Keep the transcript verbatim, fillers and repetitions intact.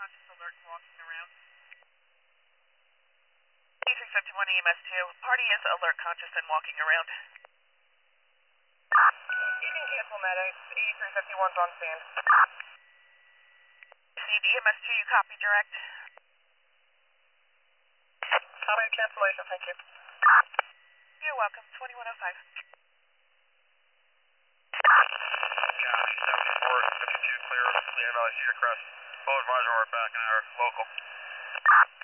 conscious, alert, and walking around. eighty-three fifty-one E M S two, party is alert, conscious, and walking around. You can cancel medics, eighty-three fifty-one's on stand. Steve, E M S two, you copy direct? Copy cancellation, thank you. You're welcome, twenty-one oh five. County seventy-four, fifty-two clear, Leon Valley, Cedar Crest. Full advisor, we're back in our local.